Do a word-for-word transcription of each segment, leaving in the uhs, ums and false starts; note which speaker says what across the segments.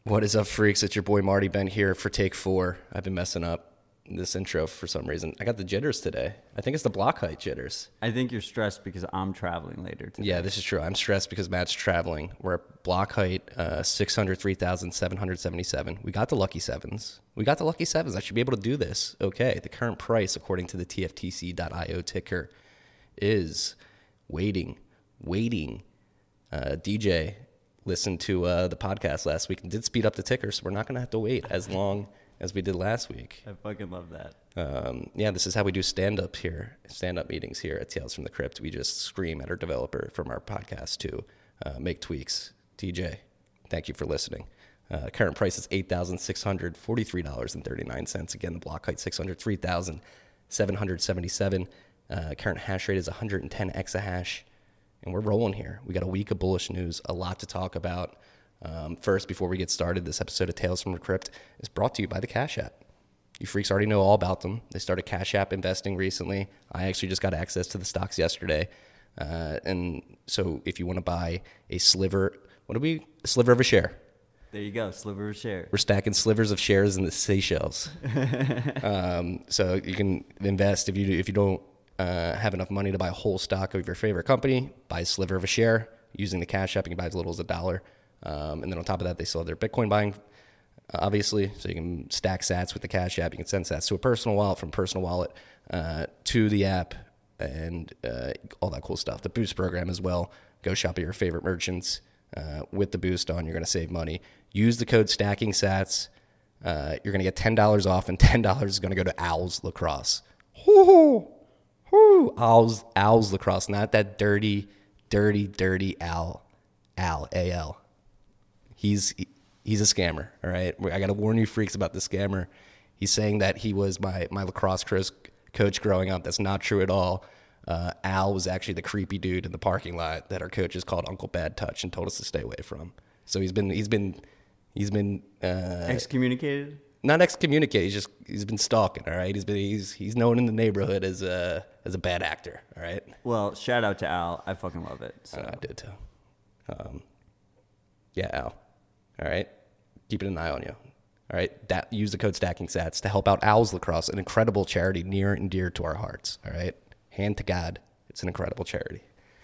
Speaker 1: What is up, freaks? It's your boy Marty Ben here for take four. I've been messing up this intro for some reason. I got the jitters today. I think it's the block height jitters.
Speaker 2: I think you're stressed because I'm traveling later today.
Speaker 1: Yeah, this is true. I'm stressed because Matt's traveling. We're at block height uh, six hundred three thousand seven hundred seventy-seven. We got the lucky sevens. We got the lucky sevens. I should be able to do this. Okay, the current price, according to the T F T C dot I O ticker, is waiting, waiting. Uh, D J listened to uh, the podcast last week and did speed up the ticker, so we're not going to have to wait as long as we did last week.
Speaker 2: I fucking love that.
Speaker 1: Um, yeah, this is how we do stand-up here, stand-up meetings here at Tales from the Crypt. We just scream at our developer from our podcast to uh, make tweaks. D J, thank you for listening. Uh, current price is eight thousand six hundred forty-three dollars and thirty-nine cents. Again, the block height six hundred three thousand seven hundred seventy-seven. Uh, current hash rate is one hundred ten exahash. And we're rolling here. We got a week of bullish news, a lot to talk about. Um, first, before we get started, this episode of Tales from the Crypt is brought to you by the Cash App. You freaks already know all about them. They started Cash App investing recently. I actually just got access to the stocks yesterday. Uh, and so if you want to buy a sliver, what do we, a sliver of a share.
Speaker 2: There you go, sliver of share.
Speaker 1: We're stacking slivers of shares in the Seychelles. um, so you can invest if you if you don't Uh, have enough money to buy a whole stock of your favorite company, buy a sliver of a share using the Cash App. You can buy as little as a dollar. Um, and then on top of that, they still have their Bitcoin buying, uh, obviously. So you can stack sats with the Cash App. You can send sats to a personal wallet, from personal wallet uh, to the app, and uh, all that cool stuff. The Boost program as well. Go shop at your favorite merchants uh, with the Boost on. You're going to save money. Use the code STACKINGSATS. Uh, you're going to get ten dollars off, and ten dollars is going to go to Owls Lacrosse. Woo-hoo! Woo, Owls, Owls Lacrosse, not that dirty, dirty, dirty Al, Al, A L. He's he's a scammer, all right? I got to warn you freaks about the scammer. He's saying that he was my, my lacrosse coach growing up. That's not true at all. Uh, Al was actually the creepy dude in the parking lot that our coaches called Uncle Bad Touch and told us to stay away from. So he's been, he's been, he's been... Uh,
Speaker 2: Excommunicated?
Speaker 1: Not excommunicated. He's just he's been stalking. All right, he's been he's he's known in the neighborhood as a as a bad actor. All right.
Speaker 2: Well, shout out to Al. I fucking love it. So.
Speaker 1: I, I did too. Um, yeah, Al. All right, keeping an eye on you. All right, that, use the code STACKINGSATS to help out Owls Lacrosse, an incredible charity near and dear to our hearts. All right, hand to God, it's an incredible charity.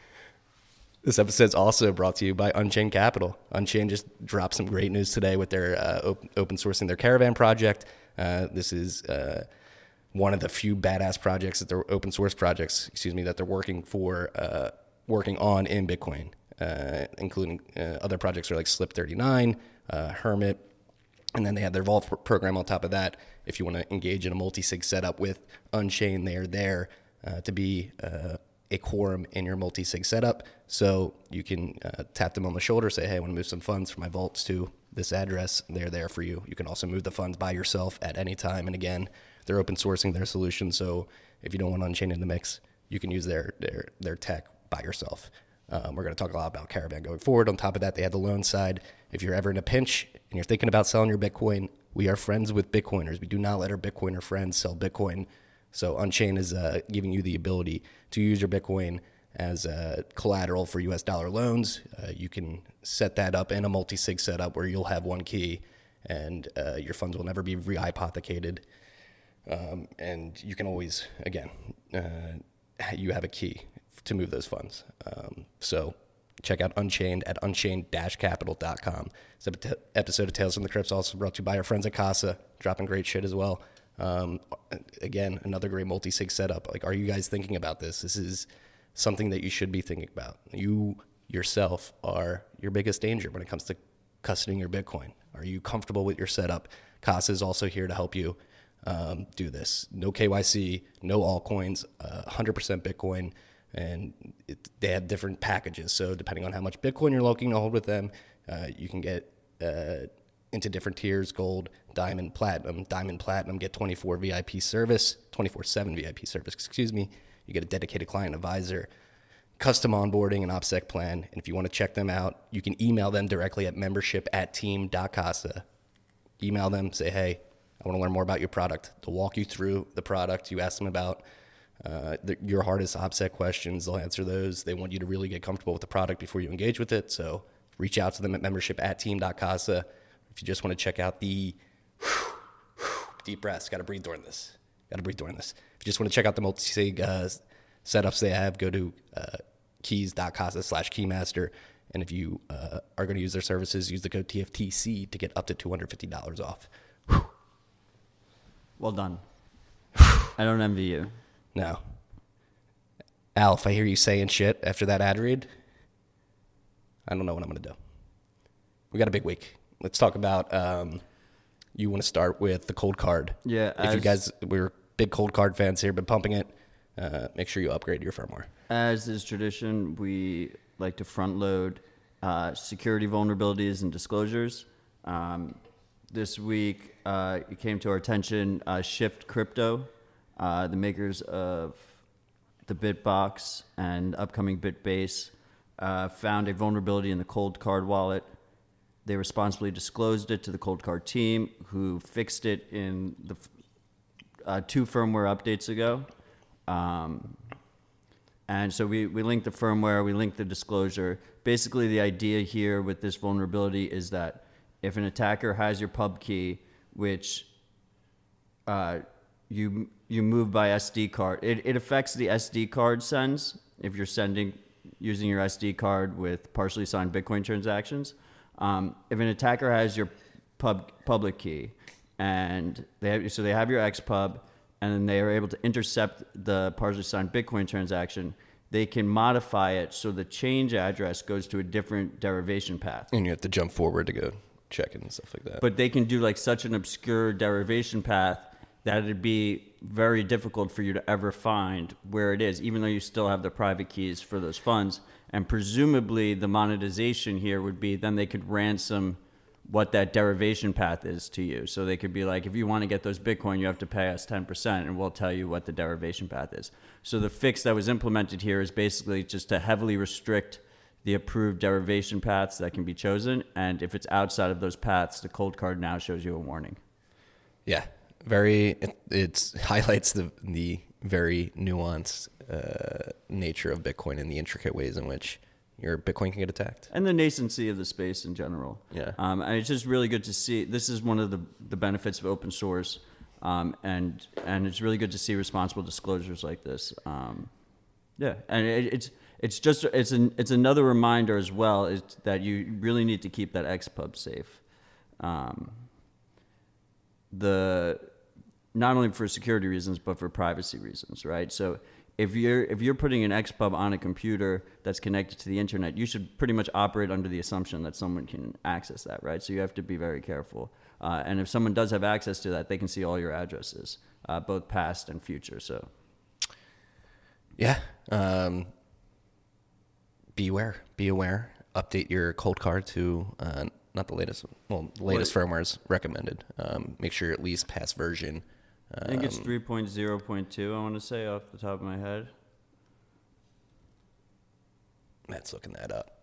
Speaker 1: This episode is also brought to you by Unchained Capital. Unchained just dropped some great news today with their uh, op- open sourcing their Caravan project. Uh, this is uh, one of the few badass projects that they're open source projects, excuse me, that they're working for, uh, working on in Bitcoin, uh, including uh, other projects are like Slip thirty-nine, uh, Hermit, and then they have their Vault program on top of that. If you want to engage in a multi-sig setup with Unchained, they're there uh, to be uh, a quorum in your multi-sig setup. So you can uh, tap them on the shoulder, say, hey, I want to move some funds from my vaults to this address. They're there for you. You can also move the funds by yourself at any time. And again, they're open sourcing their solution. So if you don't want Unchained in the mix, you can use their their their tech by yourself. Um, we're going to talk a lot about Caravan going forward. On top of that, they have the loan side. If you're ever in a pinch and you're thinking about selling your Bitcoin, we are friends with Bitcoiners. We do not let our Bitcoiner friends sell Bitcoin. So Unchained is uh, giving you the ability to use your Bitcoin as uh, collateral for U S dollar loans. Uh, you can set that up in a multi-sig setup where you'll have one key and uh, your funds will never be re-hypothecated. Um, and you can always, again, uh, you have a key to move those funds. Um, so check out Unchained at unchained dash capital dot com. This episode of Tales from the Crypt is also brought to you by our friends at Casa, dropping great shit as well. Um, again, another great multi-sig setup. Like, are you guys thinking about this? This is something that you should be thinking about. You yourself are your biggest danger when it comes to custodying your Bitcoin. Are you comfortable with your setup? Casa is also here to help you um, do this. No K Y C, no altcoins, uh, one hundred percent Bitcoin, and it, they have different packages. So depending on how much Bitcoin you're looking to hold with them, uh, you can get uh, into different tiers: gold, diamond, platinum. Diamond, platinum get twenty-four V I P service, twenty-four seven V I P service, excuse me. You get a dedicated client advisor, custom onboarding, and OPSEC plan. And if you want to check them out, you can email them directly at membership at team dot casa. Email them, say, hey, I want to learn more about your product. They'll walk you through the product. You ask them about uh, the, your hardest OPSEC questions. They'll answer those. They want you to really get comfortable with the product before you engage with it. So reach out to them at membership at team dot casa. if you just want to check out the deep breaths, got to breathe during this. Got to breathe during this. If you just want to check out the multi-sig uh, setups they have, go to uh, keys.casa slash keymaster. And if you uh, are going to use their services, use the code T F T C to get up to two hundred fifty dollars off. Whew.
Speaker 2: Well done. I don't envy you.
Speaker 1: No. Al, if I hear you saying shit after that ad read, I don't know what I'm going to do. We got a big week. Let's talk about, um, you want to start with the cold card.
Speaker 2: Yeah.
Speaker 1: If
Speaker 2: as,
Speaker 1: you guys, we're big cold card fans here, been pumping it, uh, make sure you upgrade your firmware.
Speaker 2: As is tradition, we like to front load uh, security vulnerabilities and disclosures. Um, this week, uh, it came to our attention, uh, Shift Crypto, uh, the makers of the Bitbox and upcoming Bitbase, uh, found a vulnerability in the Cold Card wallet. They responsibly disclosed it to the Cold Card team, who fixed it in the uh, two firmware updates ago. Um, and so we, we linked the firmware, we linked the disclosure. Basically, the idea here with this vulnerability is that if an attacker has your pub key, which uh, you you move by S D card, it, it affects the S D card sends if you're sending using your S D card with partially signed Bitcoin transactions. Um, if an attacker has your pub public key, and they have, so they have your X pub, and then they are able to intercept the partially signed Bitcoin transaction, they can modify it so the change address goes to a different derivation path.
Speaker 1: And you have to jump forward to go check it and stuff like that.
Speaker 2: But they can do like such an obscure derivation path that it'd be very difficult for you to ever find where it is, even though you still have the private keys for those funds. And presumably the monetization here would be then they could ransom what that derivation path is to you. So they could be like, if you want to get those Bitcoin, you have to pay us ten percent and we'll tell you what the derivation path is. So the fix that was implemented here is basically just to heavily restrict the approved derivation paths that can be chosen. And if it's outside of those paths, the cold card now shows you a warning.
Speaker 1: Yeah, very, it it's, highlights the, the very nuanced uh, nature of Bitcoin and the intricate ways in which your Bitcoin can get attacked.
Speaker 2: And the nascency of the space in general.
Speaker 1: Yeah.
Speaker 2: Um, and it's just really good to see. This is one of the, the benefits of open source. Um, and and it's really good to see responsible disclosures like this. Um, yeah. And it, it's it's just it's an it's another reminder as well is that you really need to keep that X pub safe. Um, the not only for security reasons but for privacy reasons, right? So if you're if you're putting an X pub on a computer that's connected to the internet, you should pretty much operate under the assumption that someone can access that, right? So you have to be very careful. Uh, and if someone does have access to that, they can see all your addresses, uh, both past and future. So,
Speaker 1: yeah, um, be aware. Be aware. Update your cold card to uh, not the latest. Well, the latest firmware is recommended. Um, make sure at least past version.
Speaker 2: I think it's three point oh point two, I want to say, off the top of my head.
Speaker 1: Matt's looking that up.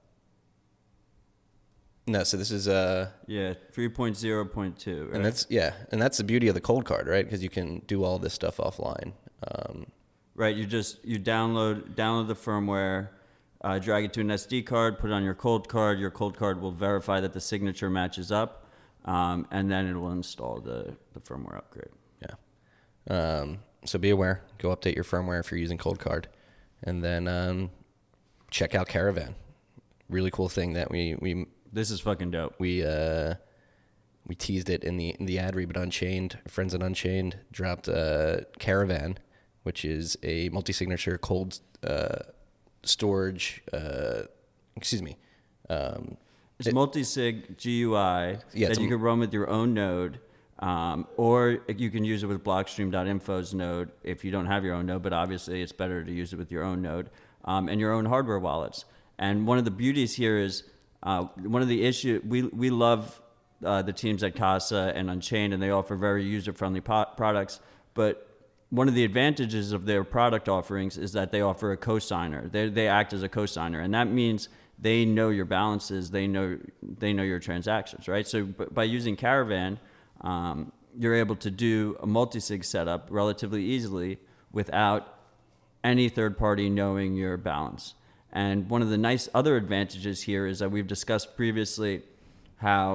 Speaker 1: No, so this is uh
Speaker 2: Yeah, three point oh point two, right?
Speaker 1: and that's yeah, and that's the beauty of the cold card, right? Because you can do all this stuff offline. Um,
Speaker 2: right, you just you download download the firmware, uh, drag it to an S D card, put it on your cold card. Your cold card will verify that the signature matches up, um, and then it will install the, the firmware upgrade.
Speaker 1: Yeah. Um, so be aware. Go update your firmware if you're using cold card, and then um, check out Caravan. Really cool thing that we we.
Speaker 2: This is fucking dope.
Speaker 1: We uh, we teased it in the in the ad read, but Unchained, friends at Unchained dropped uh, Caravan, which is a multi-signature cold uh, storage. Uh, excuse me. Um,
Speaker 2: It's
Speaker 1: it,
Speaker 2: multi-sig G U I
Speaker 1: Yeah,
Speaker 2: that
Speaker 1: a-
Speaker 2: you can run with your own node, um, or you can use it with Blockstream.info's node if you don't have your own node. But obviously, it's better to use it with your own node um, and your own hardware wallets. And one of the beauties here is. Uh, one of the issue we we love uh, the teams at Casa and Unchained, and they offer very user-friendly po- products. But one of the advantages of their product offerings is that they offer a cosigner. They they act as a cosigner, and that means they know your balances, they know they know your transactions, right? So b- by using Caravan, um, you're able to do a multi-sig setup relatively easily without any third party knowing your balance. And one of the nice other advantages here is that we've discussed previously how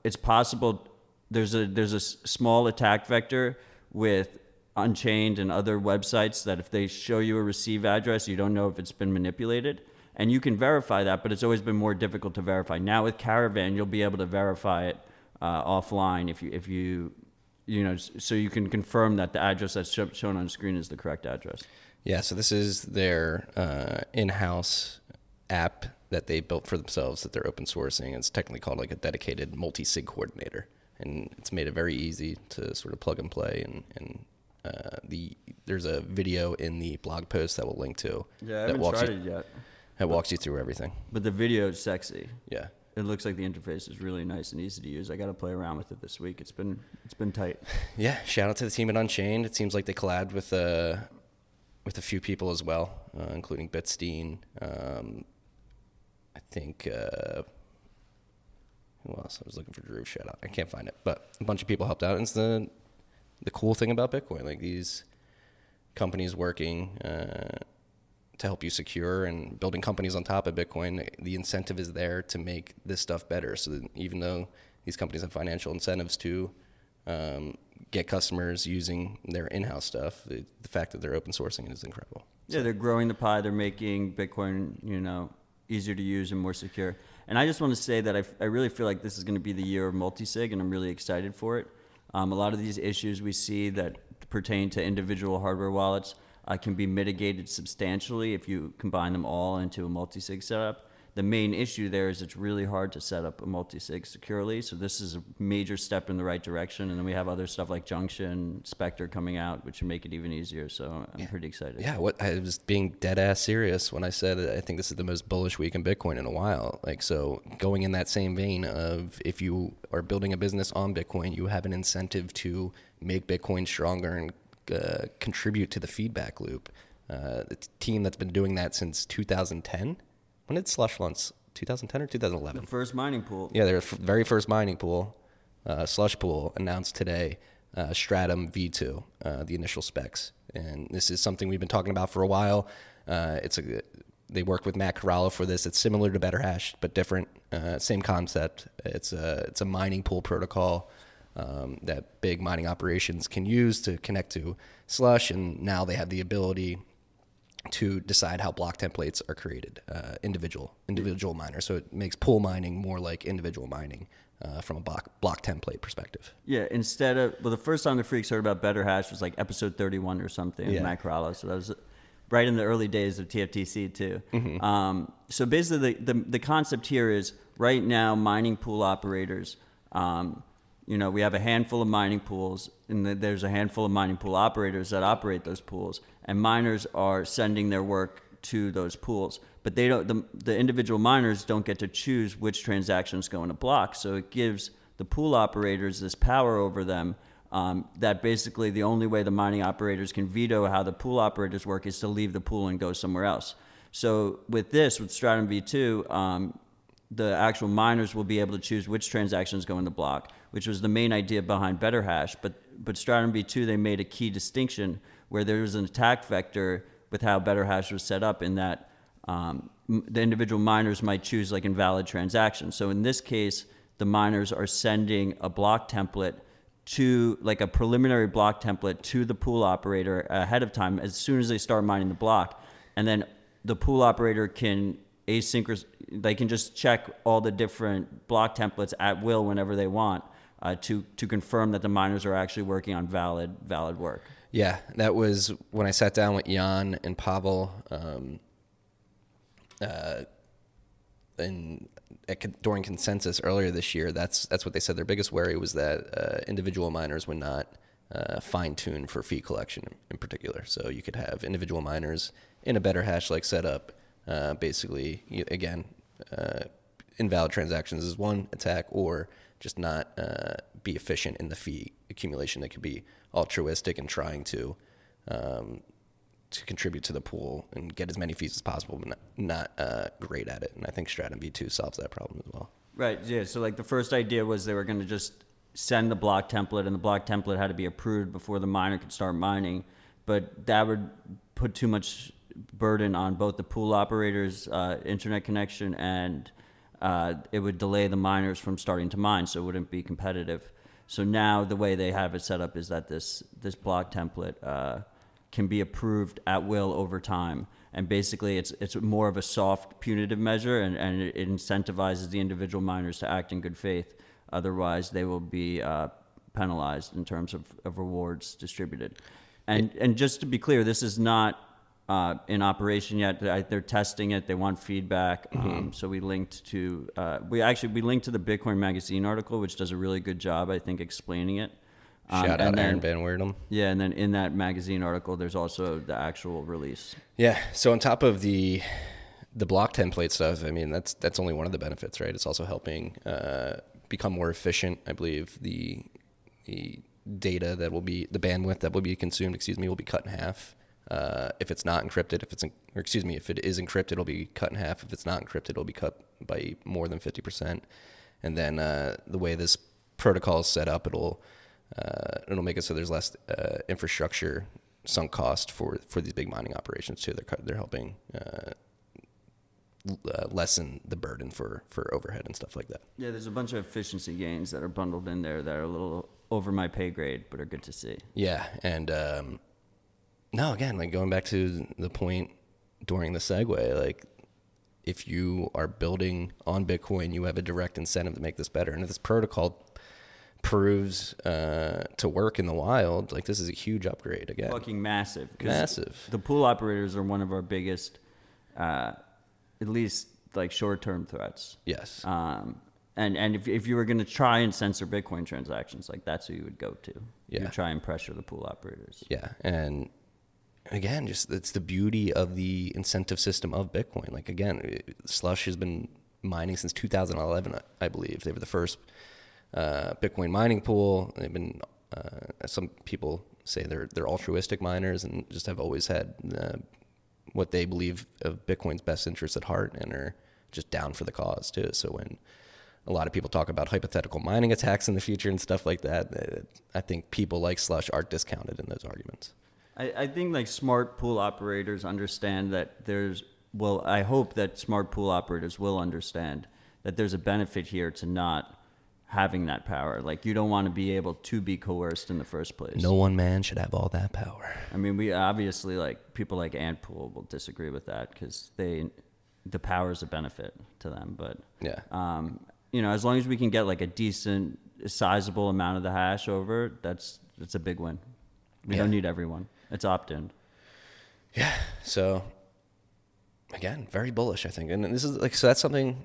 Speaker 2: it's possible. There's a there's a s- small attack vector with Unchained and other websites that if they show you a receive address, you don't know if it's been manipulated. And you can verify that, but it's always been more difficult to verify. Now with Caravan, you'll be able to verify it uh, offline if you if you you know so you can confirm that the address that's sh- shown on screen is the correct address.
Speaker 1: Yeah, so this is their uh, in-house app that they built for themselves that they're open sourcing. It's technically called like a dedicated multi-sig coordinator, and it's made it very easy to sort of plug and play. And, and uh, the there's a video in the blog post that we'll link to.
Speaker 2: Yeah, I
Speaker 1: that
Speaker 2: haven't
Speaker 1: walks
Speaker 2: tried
Speaker 1: you,
Speaker 2: it yet.
Speaker 1: That walks you through everything.
Speaker 2: But the video is sexy.
Speaker 1: Yeah.
Speaker 2: It looks like the interface is really nice and easy to use. I got to play around with it this week. It's been it's been tight.
Speaker 1: Yeah, shout out to the team at Unchained. It seems like they collabed with uh, with a few people as well, uh, including Bitstein. Um, I think uh, who else? I was looking for Drew. Shout out. I can't find it, but a bunch of people helped out. And it's the the cool thing about Bitcoin, like these companies working uh, to help you secure and building companies on top of Bitcoin. The incentive is there to make this stuff better. So that even though these companies have financial incentives to um, get customers using their in-house stuff, the, the fact that they're open sourcing it is incredible.
Speaker 2: Yeah, they're growing the pie. They're making Bitcoin, you know, easier to use and more secure. And I just want to say that I, I really feel like this is going to be the year of multi-sig, and I'm really excited for it. Um, a lot of these issues we see that pertain to individual hardware wallets uh, can be mitigated substantially if you combine them all into a multi-sig setup. The main issue there is it's really hard to set up a multi-sig securely, so this is a major step in the right direction. And then we have other stuff like Junction, Spectre coming out, which would make it even easier, so I'm
Speaker 1: yeah.
Speaker 2: pretty excited.
Speaker 1: Yeah, what I was being dead-ass serious when I said I think this is the most bullish week in Bitcoin in a while. Like, so going in that same vein of if you are building a business on Bitcoin, you have an incentive to make Bitcoin stronger and uh, contribute to the feedback loop. Uh, the team that's been doing that since two thousand ten. When did Slush launch? two thousand ten or two thousand eleven?
Speaker 2: The first mining pool.
Speaker 1: Yeah, their f- very first mining pool, uh, Slush Pool, announced today uh, Stratum V two, uh, the initial specs. And this is something we've been talking about for a while. Uh, it's a They work with Matt Corallo for this. It's similar to BetterHash, but different. Uh, same concept. It's a, it's a mining pool protocol um, that big mining operations can use to connect to Slush. And now they have the ability to decide how block templates are created, uh, individual individual miners. So it makes pool mining more like individual mining uh, from a block block template perspective.
Speaker 2: Yeah, instead of, well, the first time the freaks heard about BetterHash was like episode thirty-one or something,
Speaker 1: Yeah.
Speaker 2: Matt Corallo. So that was right in the early days of T F T C too.
Speaker 1: Mm-hmm.
Speaker 2: Um, so basically the, the, the concept here is right now mining pool operators, um, you know, we have a handful of mining pools, and there's a handful of mining pool operators that operate those pools, and miners are sending their work to those pools. But they don't. The, the individual miners don't get to choose which transactions go in a block. So it gives the pool operators this power over them. Um, that basically the only way the mining operators can veto how the pool operators work is to leave the pool and go somewhere else. So with this, with Stratum V two, um, the actual miners will be able to choose which transactions go in the block, which was the main idea behind BetterHash. But but Stratum V two, they made a key distinction where there was an attack vector with how BetterHash was set up in that um, m- the individual miners might choose like invalid transactions. So in this case, the miners are sending a block template to like a preliminary block template to the pool operator ahead of time as soon as they start mining the block. And then the pool operator can asynchronous, they can just check all the different block templates at will whenever they want uh, to to confirm that the miners are actually working on valid valid work.
Speaker 1: Yeah, that was when I sat down with Jan and Pavel um, uh, in, at, during consensus earlier this year. That's that's what they said. Their biggest worry was that uh, individual miners would not uh, fine-tune for fee collection in particular. So you could have individual miners in a BetterHash-like setup. Uh, basically, you, again, uh, invalid transactions is one attack, or just not uh, be efficient in the fee accumulation. That could be altruistic and trying to um, to contribute to the pool and get as many fees as possible, but not, not uh, great at it. And I think Stratum V two solves that problem as well.
Speaker 2: Right. Yeah. So like the first idea was they were going to just send the block template, and the block template had to be approved before the miner could start mining. But that would put too much burden on both the pool operators' uh, internet connection and uh, it would delay the miners from starting to mine, so it wouldn't be competitive. So now the way they have it set up is that this this block template uh, can be approved at will over time, and basically it's it's more of a soft punitive measure, and, and it incentivizes the individual miners to act in good faith. Otherwise, they will be uh, penalized in terms of, of rewards distributed. And and just to be clear, this is not uh, in operation yet. They're testing it. They want feedback. Mm-hmm. Um, so we linked to uh, we actually we linked to the Bitcoin Magazine article, which does a really good job, I think, explaining it. Um,
Speaker 1: Shout out
Speaker 2: then,
Speaker 1: Aaron Van Weerdum.
Speaker 2: Yeah, and then in that magazine article, there's also the actual release.
Speaker 1: Yeah. So on top of the the block template stuff, I mean, that's that's only one of the benefits, right? It's also helping uh, become more efficient. I believe the the data that will be the bandwidth that will be consumed, excuse me, will be cut in half. Uh, if it's not encrypted, if it's in, or excuse me, if it is encrypted, it'll be cut in half. If it's not encrypted, it'll be cut by more than fifty percent. And then uh, the way this protocol is set up, it'll uh, it'll make it so there's less uh, infrastructure sunk cost for for these big mining operations too. They're they're helping uh, uh, lessen the burden for for overhead and stuff like that.
Speaker 2: Yeah, there's a bunch of efficiency gains that are bundled in there that are a little over my pay grade, but are good to see.
Speaker 1: Yeah, and um, no, again, like going back to the point during the segue, like if you are building on Bitcoin, you have a direct incentive to make this better. And if this protocol proves uh, to work in the wild, like this is a huge upgrade again.
Speaker 2: Fucking massive. 'Cause
Speaker 1: Massive.
Speaker 2: The pool operators are one of our biggest, uh, at least like short-term threats.
Speaker 1: Yes.
Speaker 2: Um, and and if if you were going to try and censor Bitcoin transactions, like that's who you would go to.
Speaker 1: Yeah.
Speaker 2: You try and pressure the pool operators.
Speaker 1: Yeah, and again, just it's the beauty of the incentive system of Bitcoin. Like again, Slush has been mining since two thousand eleven, I believe. They were the first uh, Bitcoin mining pool. They've been uh, some people say they're they're altruistic miners and just have always had uh, what they believe of Bitcoin's best interests at heart and are just down for the cause too. So when a lot of people talk about hypothetical mining attacks in the future and stuff like that, I think people like Slush are discounted in those arguments.
Speaker 2: I, I think like smart pool operators understand that there's, well, I hope that smart pool operators will understand that there's a benefit here to not having that power. Like you don't want to be able to be coerced in the first place.
Speaker 1: No one man should have all that power.
Speaker 2: I mean, we obviously like people like Antpool will disagree with that because they, the power is a benefit to them. But
Speaker 1: Yeah.
Speaker 2: um, you know, as long as we can get like a decent, sizable amount of the hash over, that's that's a big win. We
Speaker 1: Yeah.
Speaker 2: don't need everyone. It's opt-in.
Speaker 1: Yeah. So again, very bullish, I think. And this is like, so that's something,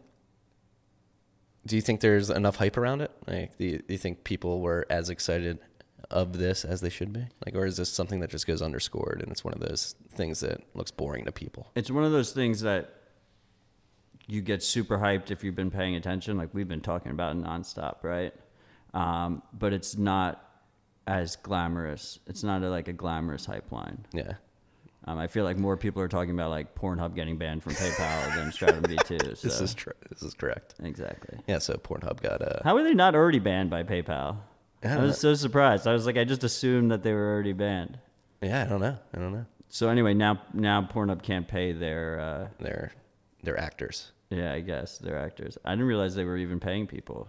Speaker 1: do you think there's enough hype around it? Like, do you, do you think people were as excited of this as they should be? Like, or is this something that just goes underscored and it's one of those things that looks boring to people?
Speaker 2: It's one of those things that you get super hyped if you've been paying attention. Like we've been talking about it nonstop, right? Um, but it's not as glamorous. It's not a, like a glamorous hype line.
Speaker 1: Yeah.
Speaker 2: Um, I feel like more people are talking about like Pornhub getting banned from PayPal than Stratum V two. So.
Speaker 1: This is true. This is correct.
Speaker 2: Exactly.
Speaker 1: Yeah. So Pornhub got a.
Speaker 2: How are they not already banned by PayPal?
Speaker 1: I
Speaker 2: I was so surprised. I was like, I just assumed that they were already banned.
Speaker 1: Yeah, I don't know. I don't know.
Speaker 2: So anyway, now now Pornhub can't pay their. Uh,
Speaker 1: They're they're actors.
Speaker 2: yeah, I guess they're actors. I didn't realize they were even paying people.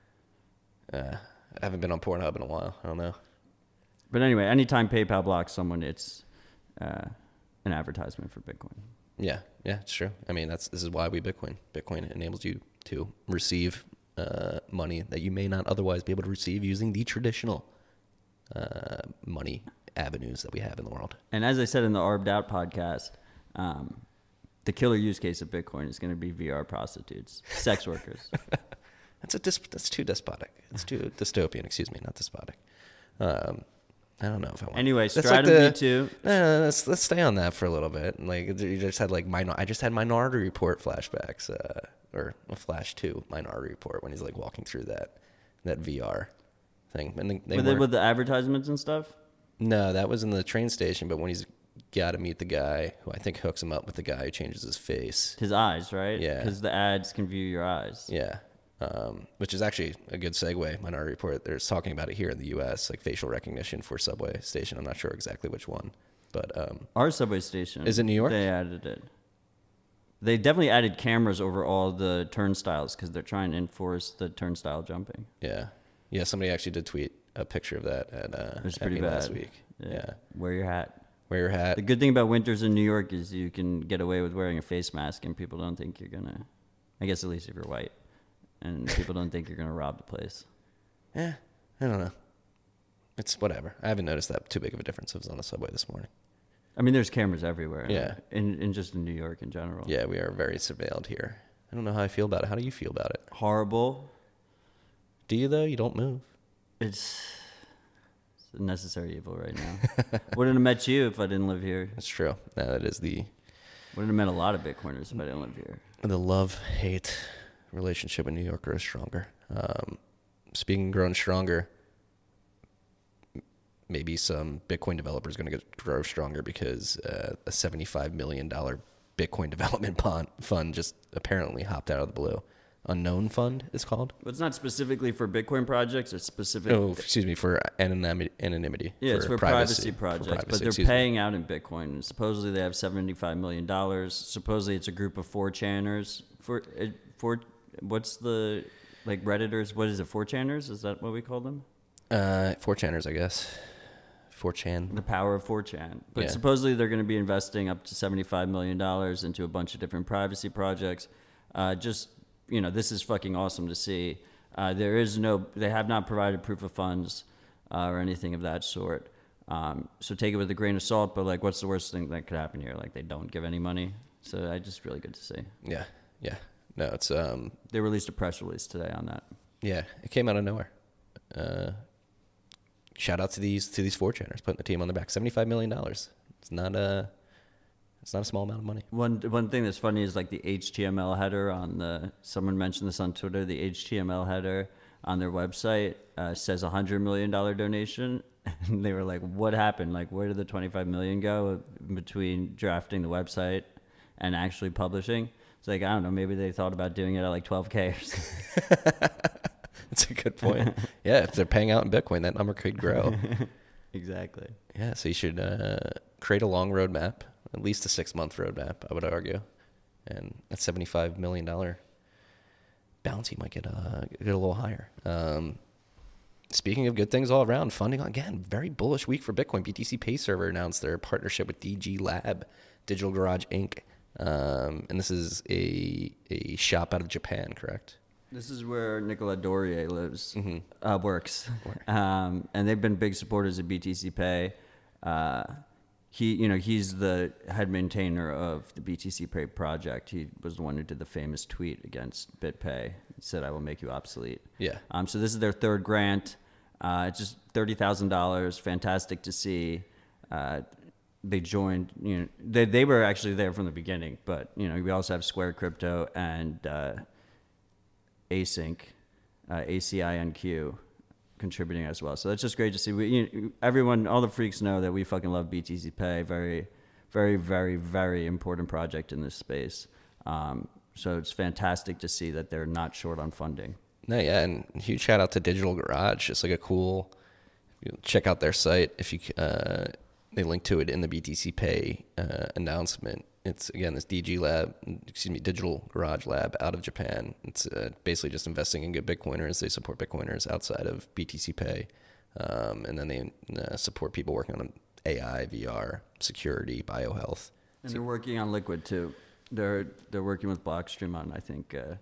Speaker 1: Uh, I haven't been on Pornhub in a while. I don't know.
Speaker 2: But anyway, anytime PayPal blocks someone, it's uh, an advertisement for Bitcoin.
Speaker 1: Yeah, yeah, it's true. I mean, that's this is why we Bitcoin. Bitcoin enables you to receive uh, money that you may not otherwise be able to receive using the traditional uh, money avenues that we have in the world.
Speaker 2: And as I said in the Arbed Out podcast, um, the killer use case of Bitcoin is going to be V R prostitutes, sex workers.
Speaker 1: That's a dis- that's too despotic. It's too dystopian. Excuse me, not despotic. Um, I don't know if I want.
Speaker 2: Anyway,
Speaker 1: That's
Speaker 2: Stratum
Speaker 1: the-
Speaker 2: V two.
Speaker 1: Uh, let's let's stay on that for a little bit. Like you just had like minor. I just had Minority Report flashbacks, uh, or a Flash Two Minority Report when he's like walking through that that V R thing. And they, they
Speaker 2: With, the,
Speaker 1: weren't-
Speaker 2: with the advertisements and stuff?
Speaker 1: no, that was in the train station. But when he's got to meet the guy who I think hooks him up with the guy who changes his face.
Speaker 2: His eyes, right?
Speaker 1: Yeah.
Speaker 2: Because the ads can view your eyes.
Speaker 1: Yeah. Um, which is actually a good segue. Minority Report, they're talking about it here in the U S, like facial recognition for subway station. I'm not sure exactly which one, but um,
Speaker 2: Our subway station.
Speaker 1: Is it New York?
Speaker 2: They added it. They definitely added cameras over all the turnstiles because they're trying to enforce the turnstile jumping.
Speaker 1: Yeah. Yeah, somebody actually did tweet a picture of that at, uh,
Speaker 2: It's
Speaker 1: at
Speaker 2: pretty
Speaker 1: me
Speaker 2: bad.
Speaker 1: last week.
Speaker 2: Yeah.
Speaker 1: Yeah.
Speaker 2: Wear your hat.
Speaker 1: Wear your hat.
Speaker 2: The good thing about winters in New York is you can get away with wearing a face mask and people don't think you're going to, I guess at least if you're white, and people don't think you're going to rob the place.
Speaker 1: Eh, I don't know. It's whatever. I haven't noticed that too big of a difference. I was on the subway this morning.
Speaker 2: I mean, there's cameras everywhere.
Speaker 1: Yeah.
Speaker 2: In, in just in New York in general.
Speaker 1: Yeah, we are very surveilled here. I don't know how I feel about it. How do you feel about it?
Speaker 2: Horrible.
Speaker 1: Do you, though? You don't move.
Speaker 2: It's, it's a necessary evil right now. Wouldn't have met you if I didn't live here.
Speaker 1: That's true. No, that is the
Speaker 2: Wouldn't have met a lot of Bitcoiners if I didn't live here.
Speaker 1: the love-hate relationship in New York grows stronger. Um, speaking of growing stronger, maybe some Bitcoin developers going to grow stronger because uh, a seventy-five million dollars Bitcoin development pon- fund just apparently hopped out of the blue. Unknown Fund is called.
Speaker 2: But it's not specifically for Bitcoin projects. It's specific.
Speaker 1: Oh, excuse me, for anonymity. anonymity
Speaker 2: Yeah, it's for privacy, projects,
Speaker 1: for privacy,
Speaker 2: but they're
Speaker 1: excuse me.
Speaker 2: paying out in Bitcoin. And supposedly they have seventy-five million dollars. Supposedly it's a group of four channers. For, uh, for, what's the, like Redditors, what is it, four channers? Is that what we call them?
Speaker 1: Uh, four channers, I guess. four chan.
Speaker 2: The power of four chan. But
Speaker 1: Yeah.
Speaker 2: supposedly they're going to be investing up to seventy-five million dollars into a bunch of different privacy projects. Uh, just, you know, this is fucking awesome to see. Uh, there is no, they have not provided proof of funds uh, or anything of that sort. Um, so take it with a grain of salt, but like, what's the worst thing that could happen here? Like, they don't give any money. So I just really good to see.
Speaker 1: Yeah, yeah. No, it's um,
Speaker 2: They released a press release today on that.
Speaker 1: yeah, it came out of nowhere. Uh, shout out to these to these four channers putting the team on their back. Seventy-five million dollars. It's not a, it's not a small amount of money.
Speaker 2: One one thing that's funny is like the H T M L header on the, someone mentioned this on Twitter, the H T M L header on their website uh, says a one hundred million dollars donation. And they were like, what happened? Like, where did the twenty-five million dollars go between drafting the website and actually publishing? It's like, I don't know, maybe they thought about doing it at like twelve K or something.
Speaker 1: That's a good point. Yeah, if they're paying out in Bitcoin, that number could grow.
Speaker 2: Exactly.
Speaker 1: Yeah, so you should uh, create a long roadmap, at least a six-month roadmap, I would argue. And that seventy-five million dollars bounty might get, uh, get a little higher. Um, speaking of good things all around, funding, again, very bullish week for Bitcoin. B T C Pay Server announced their partnership with D G Lab, Digital Garage Incorporated. Um, and this is a a shop out of Japan, correct?
Speaker 2: This is where Nicolas Dorier lives,
Speaker 1: Mm-hmm.
Speaker 2: uh, works, um, and they've been big supporters of B T C Pay. Uh, he, you know, he's the head maintainer of the B T C Pay project. He was the one who did the famous tweet against BitPay. He said, "I will make you obsolete."
Speaker 1: Yeah.
Speaker 2: Um, so this is their third grant. Uh, it's just thirty thousand dollars. Fantastic to see. Uh, they joined, you know, they they were actually there from the beginning, but you know, we also have Square Crypto and uh, Async, uh, A C I N Q, contributing as well. So that's just great to see. We, you know, everyone, all the freaks know that we fucking love B T C Pay. Very, very, very, very important project in this space. Um, so it's fantastic to see that they're not short on funding.
Speaker 1: No, yeah, and huge shout out to Digital Garage. It's like a cool. You know, check out their site if you. Uh, they link to it in the B T C Pay uh, announcement. It's again this D G Lab, excuse me, Digital Garage Lab out of Japan. It's uh, basically just investing in good Bitcoiners. They support Bitcoiners outside of B T C Pay, um, and then they uh, support people working on A I, V R, security, biohealth.
Speaker 2: And they're working on Liquid too. They're they're working with Blockstream on I think uh,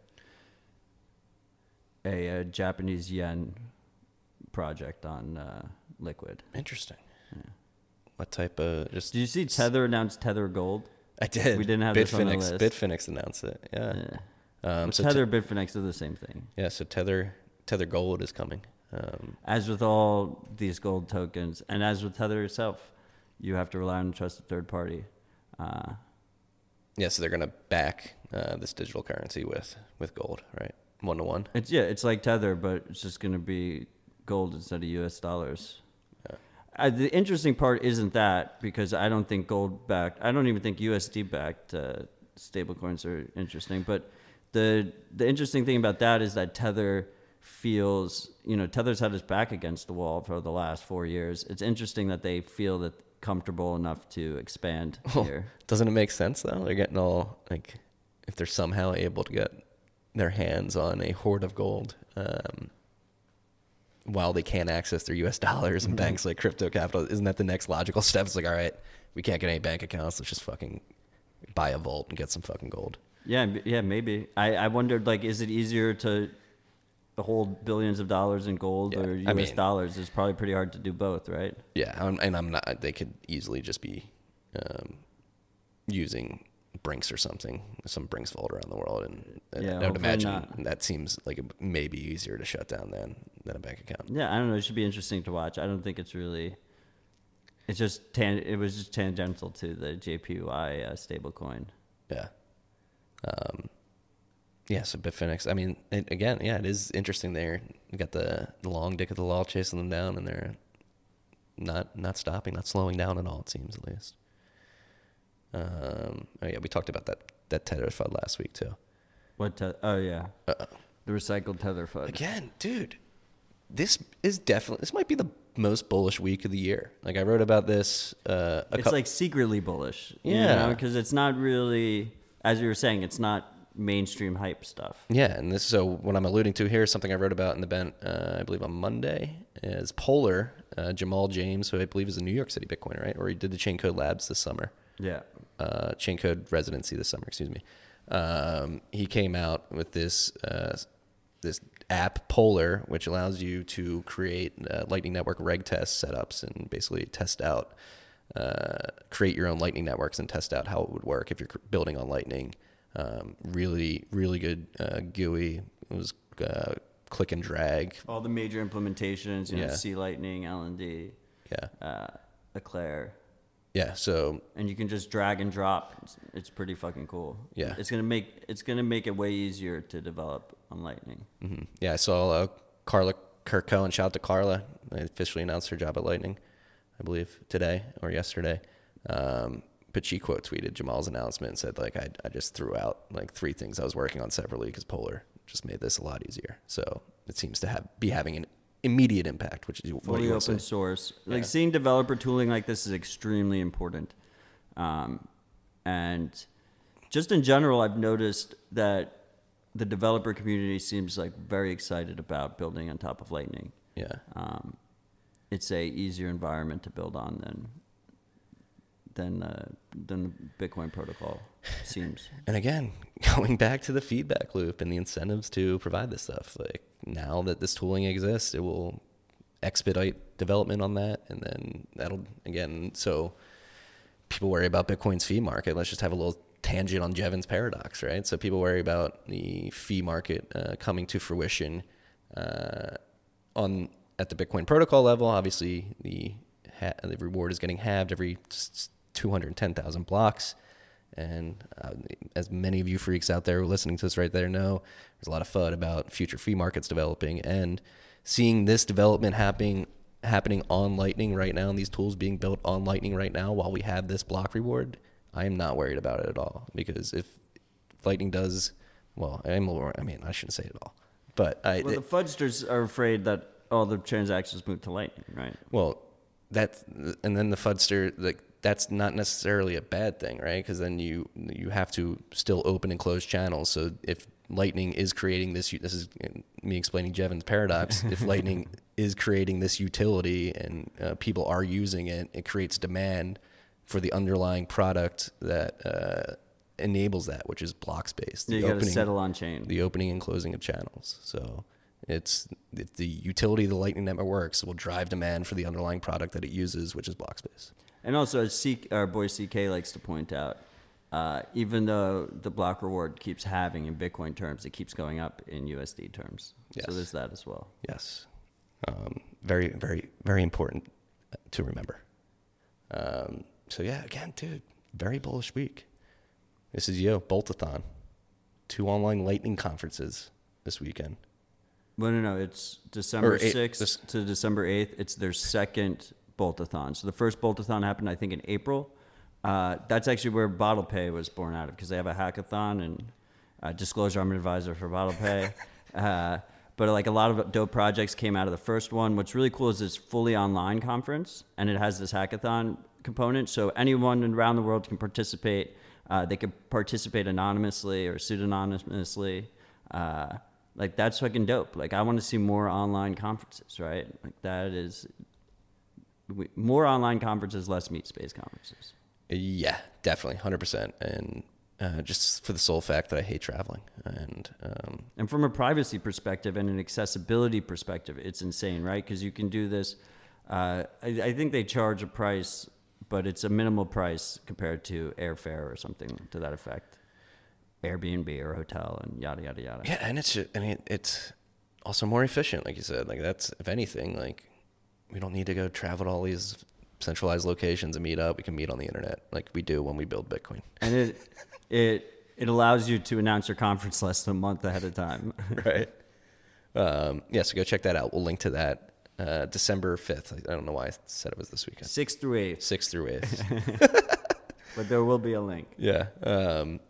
Speaker 2: a, a Japanese yen project on uh, Liquid.
Speaker 1: Interesting. Yeah. What type of just?
Speaker 2: Did you see Tether announced Tether Gold?
Speaker 1: I did.
Speaker 2: We didn't have this on the
Speaker 1: Bitfinex.
Speaker 2: list.
Speaker 1: Bitfinex announced it. Yeah.
Speaker 2: Yeah.
Speaker 1: Um,
Speaker 2: Well,
Speaker 1: so
Speaker 2: Tether,
Speaker 1: te-
Speaker 2: Bitfinex are the same thing.
Speaker 1: yeah. So Tether, Tether Gold is coming. Um,
Speaker 2: As with all these gold tokens, and as with Tether itself, you have to rely on a trusted third party. Uh,
Speaker 1: yeah. So they're gonna back uh, this digital currency with with gold, right? One to one.
Speaker 2: it's yeah, it's like Tether, but it's just going to be gold instead of U S dollars.
Speaker 1: Yeah.
Speaker 2: Uh, the interesting part isn't that, because I don't think gold backed, I don't even think U S D backed uh, stablecoins are interesting. But the the interesting thing about that is that Tether feels, you know, Tether's had its back against the wall for the last four years. It's interesting that they feel that comfortable enough to expand here.
Speaker 1: Doesn't it make sense though? They're getting all like if they're somehow able to get their hands on a hoard of gold, um, while they can't access their U S dollars and banks like Crypto Capital, isn't that the next logical step? It's like, all right, we can't get any bank accounts. Let's just fucking buy a vault and get some fucking gold.
Speaker 2: Yeah, yeah, maybe. I, I wondered, like, is it easier to hold billions of dollars in gold
Speaker 1: Yeah,
Speaker 2: or U S
Speaker 1: I mean-
Speaker 2: dollars? It's probably pretty hard to do both, right?
Speaker 1: Yeah, I'm, and I'm not. They could easily just be um, using Brinks or something, some Brinks vault around the world, and, and
Speaker 2: Yeah,
Speaker 1: I would
Speaker 2: hopefully
Speaker 1: imagine
Speaker 2: not.
Speaker 1: that seems like it may be easier to shut down than than a bank account.
Speaker 2: Yeah, I don't know. It should be interesting to watch. I don't think it's really. It's just tan. It was just tangential to the J P Y uh, stablecoin.
Speaker 1: Yeah. Um, yeah, so Bitfinex, I mean, it, again, yeah, it is interesting there. You got the, the long dick of the law chasing them down, and they're not not stopping, not slowing down at all, it seems, at least. Um, oh, yeah, we talked about that, that Tether F U D last week, too.
Speaker 2: What? Te- oh yeah,
Speaker 1: Uh,
Speaker 2: the recycled Tether F U D.
Speaker 1: again, dude, this is definitely, this might be the most bullish week of the year. Like, I wrote about this. Uh, a
Speaker 2: It's
Speaker 1: cou-
Speaker 2: like secretly bullish.
Speaker 1: Yeah.
Speaker 2: Because it's not really, as you were saying, it's not mainstream hype stuff.
Speaker 1: Yeah, and this so what I'm alluding to here is something I wrote about in the Bent, uh, I believe on Monday, is Polar, uh, Jamal James, who I believe is a New York City Bitcoiner, right? Or he did the Chain Code Labs this summer,
Speaker 2: Yeah.
Speaker 1: uh, Chain Code residency this summer, excuse me. Um, he came out with this uh, this app Polar, which allows you to create uh, Lightning Network reg test setups and basically test out, uh, create your own Lightning networks and test out how it would work if you're cr- building on Lightning. Um, really, really good uh, G U I. It was uh, click and drag.
Speaker 2: All the major implementations, you know,
Speaker 1: Yeah.
Speaker 2: C Lightning, L N D,
Speaker 1: Yeah,
Speaker 2: uh, Eclair.
Speaker 1: yeah. So
Speaker 2: And you can just drag and drop. It's, it's pretty fucking cool.
Speaker 1: Yeah.
Speaker 2: It's gonna make it's gonna make it way easier to develop on Lightning.
Speaker 1: mhm. yeah, I saw uh, Carla Kirk Cohen. Shout out to Carla. I officially announced her job at Lightning, I believe today or yesterday. Um, but she quote tweeted Jamal's announcement and said, like, I, I just threw out like three things I was working on separately because Polar just made this a lot easier. So it seems to have be having an immediate impact, which is what
Speaker 2: Fully
Speaker 1: you
Speaker 2: open
Speaker 1: say.
Speaker 2: source. Like
Speaker 1: Yeah.
Speaker 2: seeing developer tooling like this is extremely important. Um, and just in general, I've noticed that the developer community seems like very excited about building on top of Lightning.
Speaker 1: Yeah.
Speaker 2: Um, it's a easier environment to build on than than uh, than the Bitcoin protocol seems.
Speaker 1: And again, going back to the feedback loop and the incentives to provide this stuff, like now that this tooling exists, it will expedite development on that. And then that'll, again, so people worry about Bitcoin's fee market. Let's just have a little tangent on Jevons paradox, right? So people worry about the fee market uh, coming to fruition uh, on at the Bitcoin protocol level. Obviously, the ha- the reward is getting halved every two hundred ten thousand blocks. And uh, as many of you freaks out there who are listening to this right there know, there's a lot of F U D about future fee markets developing, and seeing this development happening happening on Lightning right now, and these tools being built on Lightning right now while we have this block reward, I am not worried about it at all. Because if Lightning does, well, I'm a little, I mean, I shouldn't say it at all, but I,
Speaker 2: Well,
Speaker 1: it-
Speaker 2: the FUDsters are afraid that all the transactions move to Lightning, right?
Speaker 1: Well, that's and then the FUDster, like that's not necessarily a bad thing, right? Because then you you have to still open and close channels. So if Lightning is creating this, this is me explaining Jevons paradox. If Lightning is creating this utility and uh, people are using it, it creates demand for the underlying product that uh, enables that, which is block space. The
Speaker 2: You got to
Speaker 1: opening-
Speaker 2: settle on chain.
Speaker 1: the opening and closing of channels. So it's if the utility of the Lightning Network works, it will drive demand for the underlying product that it uses, which is block space.
Speaker 2: And also, as C- our boy C K likes to point out, uh, even though the block reward keeps halving in Bitcoin terms, it keeps going up in U S D terms.
Speaker 1: Yes.
Speaker 2: So there's that as well.
Speaker 1: Yes. Um, very, very, very important to remember. Um, so yeah, again, dude, very bullish week. This is you, Boltathon. Two online Lightning conferences this weekend.
Speaker 2: Well, no, no, it's December
Speaker 1: Or eight-
Speaker 2: sixth
Speaker 1: this-
Speaker 2: to December eighth. It's their second Boltathon. So the first Boltathon happened, I think, in April. Uh, that's actually where Bottle Pay was born out of, because they have a hackathon, and uh, disclosure, I'm an advisor for Bottle Pay. uh, but like a lot of dope projects came out of the first one. What's really cool is it's fully online conference, and it has this hackathon component, so anyone around the world can participate. Uh, they could participate anonymously or pseudonymously. Uh, like that's fucking dope. Like I want to see more online conferences, right? Like that is we, more online conferences, less meet space conferences.
Speaker 1: Yeah, definitely, one hundred percent. And uh, just for the sole fact that I hate traveling. And um,
Speaker 2: and from a privacy perspective and an accessibility perspective, it's insane, right? Because you can do this. Uh, I, I think they charge a price, but it's a minimal price compared to airfare or something to that effect. Airbnb or hotel and yada yada yada.
Speaker 1: Yeah, and it's I mean it's also more efficient, like you said. Like that's if anything, like we don't need to go travel to all these centralized locations and meet up. We can meet on the internet, like we do when we build Bitcoin.
Speaker 2: And it it it allows you to announce your conference less than a month ahead of time.
Speaker 1: Right. Um, yeah, so go check that out. We'll link to that uh, December fifth. I don't know why I said it was this weekend.
Speaker 2: Sixth through eighth.
Speaker 1: Sixth through eighth.
Speaker 2: But there will be a link.
Speaker 1: Yeah. Um,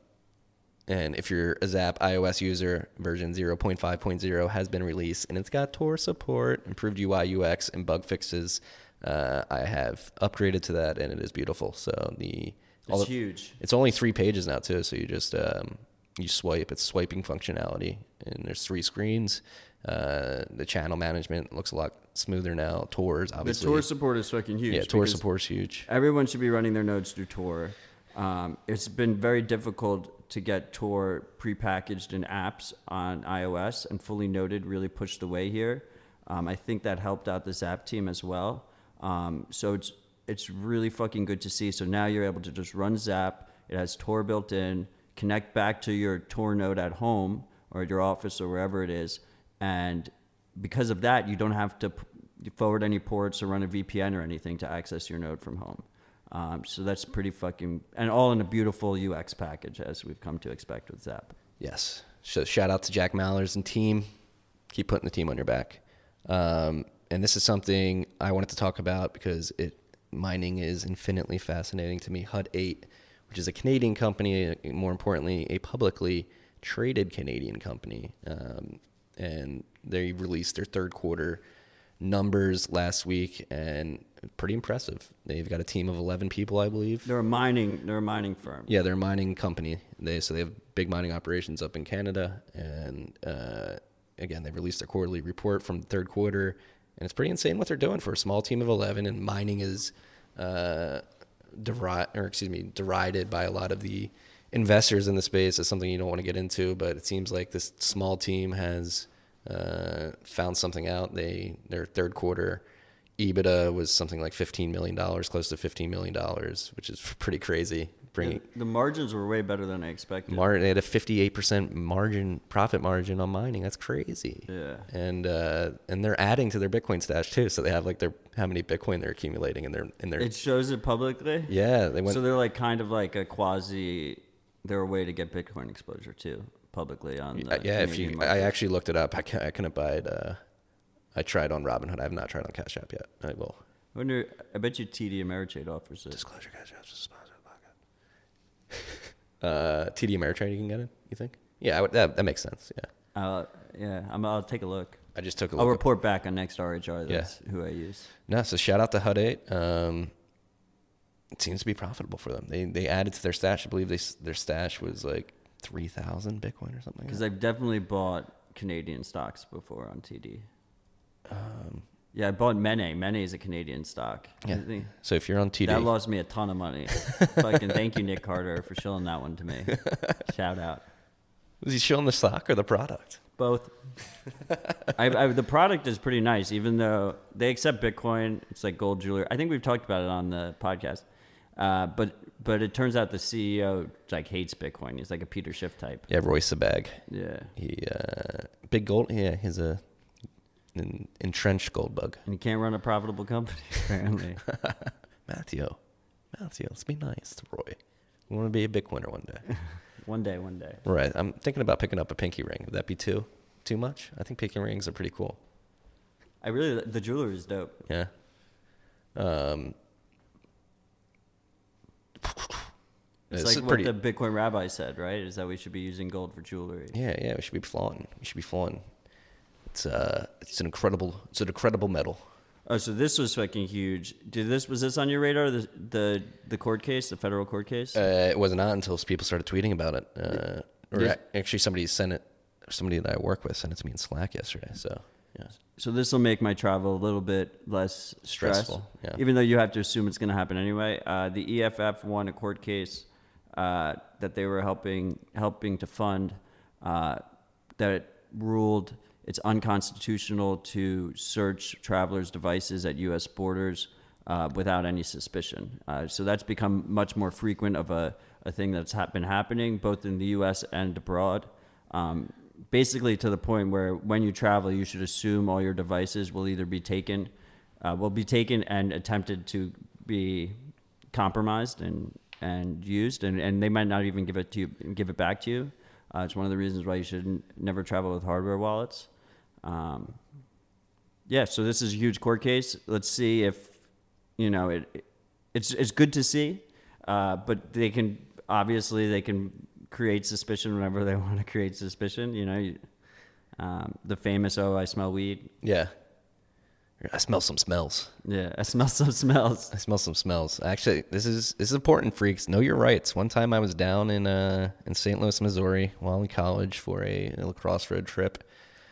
Speaker 1: And if you're a Zap iOS user, version zero point five point zero has been released, and it's got Tor support, improved U I, U X, and bug fixes. Uh, I have upgraded to that, and it is beautiful. So the
Speaker 2: It's
Speaker 1: the,
Speaker 2: huge.
Speaker 1: It's only three pages now too. So you just um, you swipe. It's swiping functionality, and there's three screens. Uh, the channel management looks a lot smoother now. Tor's obviously.
Speaker 2: The Tor support is fucking huge.
Speaker 1: Yeah, Tor
Speaker 2: because
Speaker 1: support's huge.
Speaker 2: Everyone should be running their nodes through Tor. Um, it's been very difficult to get Tor prepackaged in apps on iOS, and fully noded really pushed the way here. Um, I think that helped out the Zap team as well. Um, so it's it's really fucking good to see. So now you're able to just run Zap. It has Tor built in. Connect back to your Tor node at home or at your office or wherever it is, and because of that, you don't have to p- forward any ports or run a V P N or anything to access your node from home. Um, so that's pretty fucking, and all in a beautiful U X package, as we've come to expect with Zap.
Speaker 1: Yes. So shout out to Jack Mallers and team. Keep putting the team on your back. Um, and this is something I wanted to talk about because it mining is infinitely fascinating to me. Hut eight, which is a Canadian company, more importantly, a publicly traded Canadian company. Um, and they released their third quarter numbers last week, and pretty impressive. They've got a team of eleven people, I believe.
Speaker 2: They're a mining, they're a mining firm.
Speaker 1: Yeah, they're a mining company. They so they have big mining operations up in Canada, and uh, again, they released their quarterly report from the third quarter, and it's pretty insane what they're doing for a small team of eleven. And mining is uh, deri- or excuse me, derided by a lot of the investors in the space as something you don't want to get into. But it seems like this small team has uh, found something out. They their third quarter EBITDA was something like fifteen million dollars, close to fifteen million dollars, which is pretty crazy. Bringing
Speaker 2: The, the margins were way better than I expected.
Speaker 1: mar- they had a fifty-eight percent margin, profit margin on mining. That's crazy.
Speaker 2: Yeah.
Speaker 1: And uh, and they're adding to their Bitcoin stash too. So they have like their how many Bitcoin they're accumulating in their in their.
Speaker 2: It shows it publicly.
Speaker 1: Yeah, they went.
Speaker 2: So they're like kind of like a quasi. They're a way to get Bitcoin exposure too, publicly on the
Speaker 1: Uh, yeah, if
Speaker 2: Canadian
Speaker 1: you,
Speaker 2: market.
Speaker 1: I actually looked it up. I, can, I couldn't buy it. Uh, I tried on Robinhood. I have not tried on Cash App yet. I will.
Speaker 2: I wonder. I bet you T D Ameritrade offers it.
Speaker 1: Disclosure, Cash App's a sponsor of the podcast. uh, T D Ameritrade, you can get it. You think? Yeah, I would, that that makes sense. Yeah.
Speaker 2: Uh, yeah, I'm, I'll take a look.
Speaker 1: I just took a
Speaker 2: I'll
Speaker 1: look.
Speaker 2: report back on next R H R. That's who I use.
Speaker 1: No, so shout out to Hut eight. Um, it seems to be profitable for them. They they added to their stash. I believe they their stash was like three thousand Bitcoin or something.
Speaker 2: Because
Speaker 1: Like that.
Speaker 2: I've definitely bought Canadian stocks before on T D.
Speaker 1: Um,
Speaker 2: Yeah, I bought Mene. Mene is a Canadian stock.
Speaker 1: yeah.
Speaker 2: I think
Speaker 1: So if you're on T D,
Speaker 2: that lost me a ton of money. Fucking thank you, Nick Carter, for shilling that one to me. Shout out.
Speaker 1: was he showing the stock or the product?
Speaker 2: Both. I, I, the product is pretty nice, even though they accept Bitcoin. It's like gold jewelry. I think we've talked about it on the podcast. Uh, but but it turns out the C E O like hates Bitcoin. He's like a Peter Schiff type.
Speaker 1: Yeah, Royce Sabag.
Speaker 2: Yeah.
Speaker 1: He uh, big gold. Yeah, he's a an entrenched gold bug.
Speaker 2: And he can't run a profitable company, apparently.
Speaker 1: Matthew, Matthew, let's be nice to Roy. We want to be a Bitcoiner one day.
Speaker 2: One day, one day.
Speaker 1: Right. I'm thinking about picking up a pinky ring. Would that be too too much? I think pinky rings are pretty cool.
Speaker 2: I really, the jewelry is dope.
Speaker 1: Yeah. Um.
Speaker 2: It's
Speaker 1: this
Speaker 2: like
Speaker 1: is
Speaker 2: what
Speaker 1: pretty.
Speaker 2: the Bitcoin rabbi said, right? Is that we should be using gold for jewelry.
Speaker 1: Yeah, yeah. We should be flaunting. We should be flaunting. It's uh, it's an incredible, it's an incredible metal.
Speaker 2: Oh, so this was fucking huge. Did this was this on your radar? The the the court case, the federal court case.
Speaker 1: Uh, it was not until people started tweeting about it. Uh, or
Speaker 2: Yes.
Speaker 1: actually, somebody sent it. Somebody that I work with sent it to me in Slack yesterday. So yeah,
Speaker 2: So this will make my travel a little bit less stressful.
Speaker 1: Stressful, yeah.
Speaker 2: Even though you have to assume it's going to happen anyway. Uh, the E F F won a court case uh, that they were helping helping to fund uh, that ruled it's unconstitutional to search travelers' devices at U S borders uh, without any suspicion. Uh, so that's become much more frequent of a, a thing that's ha- been happening both in the U S and abroad. Um, basically to the point where when you travel, you should assume all your devices will either be taken, uh, will be taken and attempted to be compromised and, and used, and, and they might not even give it to you, give it back to you. Uh, it's one of the reasons why you should n- never travel with hardware wallets. Um, yeah, so this is a huge court case. Let's see if, you know, it. It's it's good to see, uh, but they can obviously they can create suspicion whenever they want to create suspicion. You know, you, um, the famous "Oh, I smell weed."
Speaker 1: yeah. I smell some smells.
Speaker 2: Yeah, I smell some smells.
Speaker 1: I smell some smells. Actually, this is this is important, freaks. Know your rights. One time I was down in uh in Saint Louis, Missouri, while in college for a, a lacrosse road trip.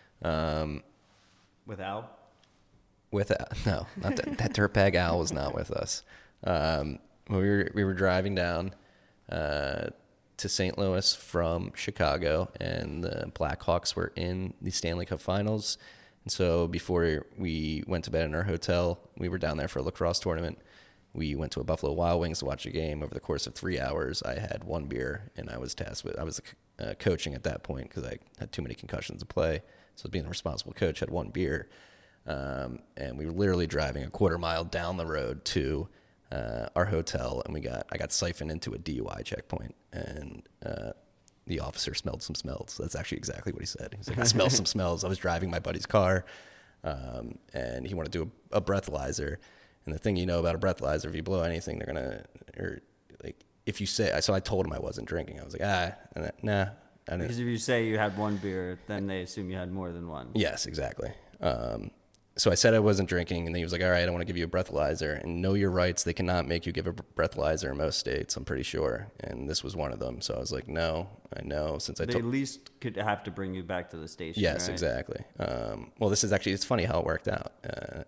Speaker 1: Um,
Speaker 2: With Al?
Speaker 1: with uh, no, not that, that dirtbag Al was not with us. Um, we were we were driving down uh, to Saint Louis from Chicago, and the Blackhawks were in the Stanley Cup Finals. And so before we went to bed in our hotel, we were down there for a lacrosse tournament. We went to a Buffalo Wild Wings to watch a game. Over the course of three hours, I had one beer, and I was tasked with, I was uh, coaching at that point because I had too many concussions to play. So being the responsible coach, had one beer. Um, and we were literally driving a quarter mile down the road to uh, our hotel, and we got I got siphoned into a D U I checkpoint, and uh, the officer smelled some smells. That's actually exactly what he said. He's like, I smell some smells. I was driving my buddy's car, um, and he wanted to do a, a breathalyzer. And the thing you know about a breathalyzer, if you blow anything, they're gonna, or like if you say, so I told him I wasn't drinking. I was like, ah, and then, nah. I didn't.
Speaker 2: Because if you say you had one beer, then they assume you had more than one.
Speaker 1: Yes, exactly. Um, so I said I wasn't drinking, and then he was like, all right, I want to give you a breathalyzer. And know your rights. They cannot make you give a breathalyzer in most states, I'm pretty sure. And this was one of them. So I was like, no, I know. Since I
Speaker 2: They
Speaker 1: told.
Speaker 2: at least could have to bring you back to the station.
Speaker 1: Yes,
Speaker 2: right?
Speaker 1: exactly. Um, well, this is actually, it's funny how it worked out. Uh,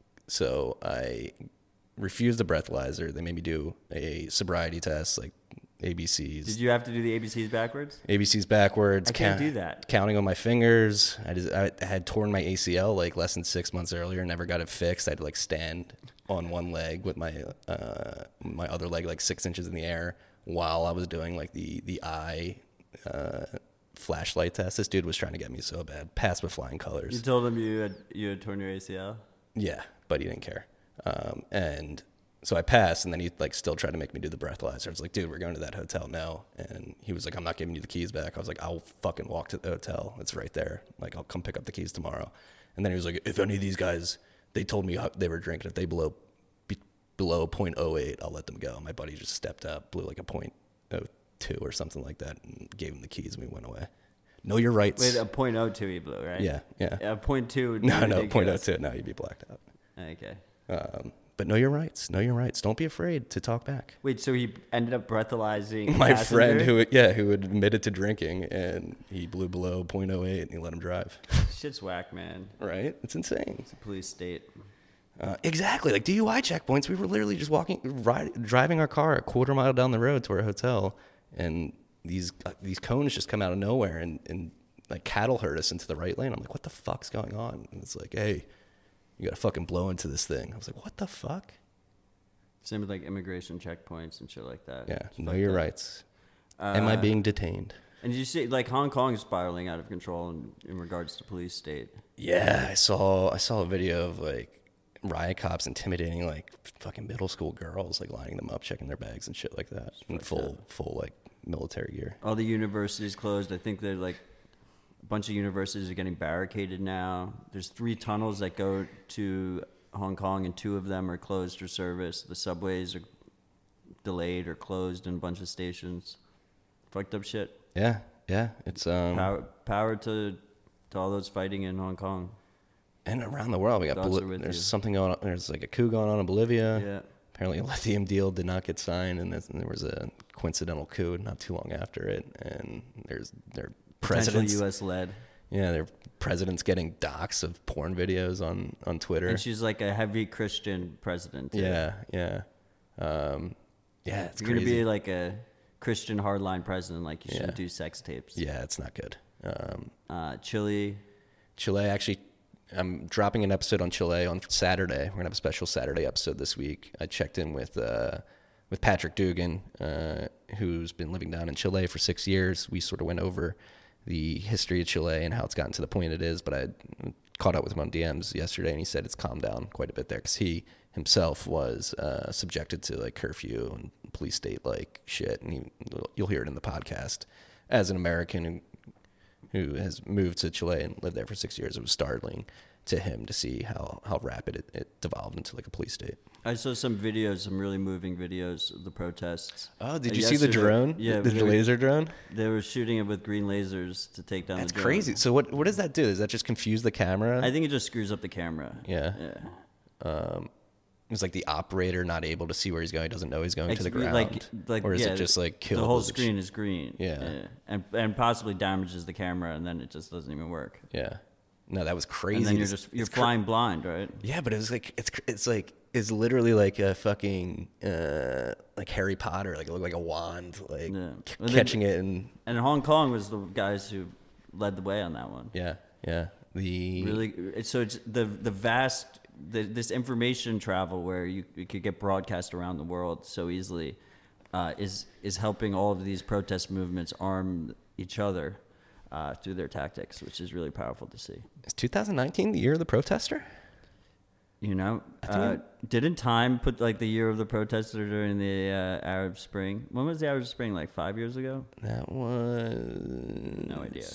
Speaker 1: so I refused the breathalyzer. They made me do a sobriety test, like A B Cs.
Speaker 2: Did you have to do the A B Cs backwards?
Speaker 1: A B Cs backwards.
Speaker 2: I can't
Speaker 1: count-
Speaker 2: do that.
Speaker 1: Counting on my fingers. I just I had torn my A C L like less than six months earlier. Never got it fixed. I had to like stand on one leg with my uh, my other leg like six inches in the air while I was doing like the the eye uh, flashlight test. This dude was trying to get me so bad. Passed with flying colors.
Speaker 2: You told him you had you had torn your A C L.
Speaker 1: Yeah, but he didn't care. Um, and so I passed, and then he like still tried to make me do the breathalyzer. I was like, dude, we're going to that hotel now. And he was like, I'm not giving you the keys back. I was like, I'll fucking walk to the hotel. It's right there. Like, I'll come pick up the keys tomorrow. And then he was like, if any of these guys, they told me how they were drinking, if they blow be, below point oh eight, I'll let them go. My buddy just stepped up, blew like a point oh two or something like that, and gave him the keys, and we went away. Know your rights.
Speaker 2: Wait, a point oh two he blew, right?
Speaker 1: Yeah, yeah.
Speaker 2: A point two. would be
Speaker 1: No, no, point oh
Speaker 2: ridiculous.
Speaker 1: two. No, you'd be blacked out.
Speaker 2: Okay.
Speaker 1: Um, but know your rights. Know your rights. Don't be afraid to talk back.
Speaker 2: Wait, so he ended up breathalyzing
Speaker 1: My
Speaker 2: passenger?
Speaker 1: friend who, yeah, who had admitted to drinking, and he blew below point oh eight, and he let him drive.
Speaker 2: Shit's whack, man.
Speaker 1: Right? It's insane.
Speaker 2: It's a police state.
Speaker 1: Uh, exactly. Like D U I checkpoints. We were literally just walking, ride, driving our car a quarter mile down the road to our hotel, and these uh, these cones just come out of nowhere and, and like cattle herd us into the right lane. I'm like, what the fuck's going on? And it's like, hey, you got to fucking blow into this thing. I was like, what the fuck?
Speaker 2: Same with like immigration checkpoints and shit like that.
Speaker 1: Yeah,
Speaker 2: It's
Speaker 1: know
Speaker 2: fucked
Speaker 1: your
Speaker 2: up.
Speaker 1: rights. Am I
Speaker 2: Uh,
Speaker 1: being detained?
Speaker 2: And did you see like Hong Kong is spiraling out of control in, in regards to police state?
Speaker 1: Yeah, I saw I saw a video of like riot cops intimidating like fucking middle school girls, like lining them up, checking their bags and shit like that, in full full like military gear.
Speaker 2: All the universities closed. I think they're like a bunch of universities are getting barricaded now. There's three tunnels that go to Hong Kong, and two of them are closed for service. The subways are delayed or closed in a bunch of stations. Fucked up shit.
Speaker 1: Yeah, yeah, it's um
Speaker 2: Power, power to to all those fighting in Hong Kong.
Speaker 1: And around the world, we got
Speaker 2: Thoughts
Speaker 1: Boli-
Speaker 2: are with
Speaker 1: there's
Speaker 2: you.
Speaker 1: something going on. There's like a coup going on in Bolivia.
Speaker 2: Yeah.
Speaker 1: Apparently, a lithium deal did not get signed, and there's- and there was a coincidental coup not too long after it. And there's their
Speaker 2: Potential
Speaker 1: presidents,
Speaker 2: U S led.
Speaker 1: yeah, their presidents getting docs of porn videos on on Twitter.
Speaker 2: And she's like a heavy Christian president. Too.
Speaker 1: Yeah, yeah, um, yeah. It's
Speaker 2: You're going to
Speaker 1: crazy.
Speaker 2: be like a Christian hardline president, like you shouldn't
Speaker 1: Yeah.
Speaker 2: do sex tapes.
Speaker 1: Yeah, it's not good. Um,
Speaker 2: Uh, Chile.
Speaker 1: Chile, actually, I'm dropping an episode on Chile on Saturday. We're gonna have a special Saturday episode this week. I checked in with uh, with Patrick Dugan, uh, who's been living down in Chile for six years. We sort of went over the history of Chile and how it's gotten to the point it is. But I caught up with him on D Ms yesterday, and he said it's calmed down quite a bit there because he himself was uh, subjected to like curfew and police state like shit. And he, you'll hear it in the podcast. As an American who who has moved to Chile and lived there for six years, it was startling to him to see how, how rapid it, it devolved into like a police state.
Speaker 2: I saw some videos, some really moving videos of the protests.
Speaker 1: Oh, did
Speaker 2: Uh,
Speaker 1: you see the
Speaker 2: yesterday-
Speaker 1: drone?
Speaker 2: Yeah,
Speaker 1: the,
Speaker 2: they
Speaker 1: the
Speaker 2: were-
Speaker 1: laser drone?
Speaker 2: They were shooting it with green lasers to take down
Speaker 1: That's
Speaker 2: the drone.
Speaker 1: crazy. So what what does that do? Does that just confuse the camera?
Speaker 2: I think it just screws up the camera.
Speaker 1: Yeah.
Speaker 2: Yeah.
Speaker 1: um, it's like the operator not able to see where he's going, doesn't know he's going
Speaker 2: Like,
Speaker 1: to the ground,
Speaker 2: like, like,
Speaker 1: or is
Speaker 2: yeah,
Speaker 1: it just like kill
Speaker 2: the whole
Speaker 1: the-
Speaker 2: screen is green?
Speaker 1: Yeah.
Speaker 2: and and possibly damages the camera, and then it just doesn't even work.
Speaker 1: Yeah, no, that was crazy.
Speaker 2: And then you're
Speaker 1: This-
Speaker 2: just you're
Speaker 1: it's cr-
Speaker 2: flying blind, right?
Speaker 1: Yeah, but it was like it's cr- it's like it's literally like a fucking uh, like Harry Potter. Like it looked like a wand, like
Speaker 2: Yeah.
Speaker 1: c-
Speaker 2: Well, they-
Speaker 1: catching it and
Speaker 2: And Hong Kong was the guys who led the way on that one.
Speaker 1: yeah, yeah. The
Speaker 2: Really, it's, so it's the the vast the, this information travel where you, you could get broadcast around the world so easily uh, is is helping all of these protest movements arm each other uh, through their tactics, which is really powerful to see.
Speaker 1: is twenty nineteen the year of the protester?
Speaker 2: You know,
Speaker 1: I think
Speaker 2: uh,
Speaker 1: it-
Speaker 2: didn't Time put like the year of the protester during the uh, Arab Spring? When was the Arab Spring? Like five years ago?
Speaker 1: That was
Speaker 2: No idea.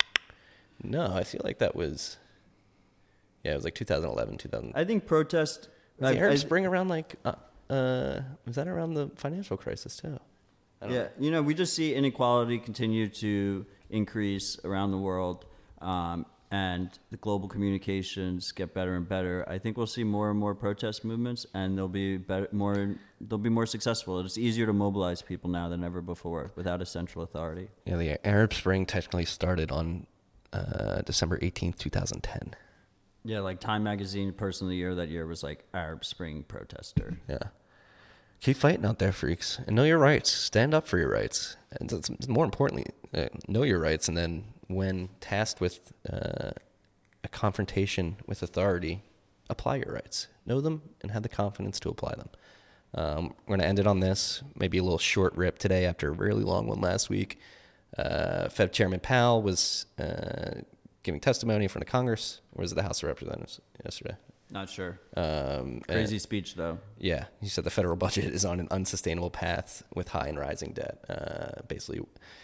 Speaker 1: No, I feel like that was. Yeah, it was like twenty eleven, two thousand.
Speaker 2: I think protest.
Speaker 1: Was the
Speaker 2: I-
Speaker 1: Arab
Speaker 2: I-
Speaker 1: Spring around like? Uh, uh, was that around the financial crisis too? I don't
Speaker 2: Yeah,
Speaker 1: know.
Speaker 2: you know, we just see inequality continue to increase around the world, um, and the global communications get better and better. I think we'll see more and more protest movements, and they'll be better, more. They'll be more successful. It's easier to mobilize people now than ever before without a central authority.
Speaker 1: Yeah, the Arab Spring technically started on uh, December eighteenth, two thousand ten.
Speaker 2: Yeah, like Time Magazine Person of the Year that year was like Arab Spring protester.
Speaker 1: Yeah. Keep fighting out there, freaks, and know your rights. Stand up for your rights. And it's, it's more importantly, uh, know your rights. And then, when tasked with uh, a confrontation with authority, apply your rights. Know them and have the confidence to apply them. Um, we're going to end it on this. Maybe a little short rip today after a really long one last week. Uh, Fed Chairman Powell was uh, giving testimony in front of Congress, or was it the House of Representatives yesterday?
Speaker 2: Not sure.
Speaker 1: Um,
Speaker 2: Crazy speech though.
Speaker 1: Yeah, he said the federal budget is on an unsustainable path with high and rising debt. Uh, basically,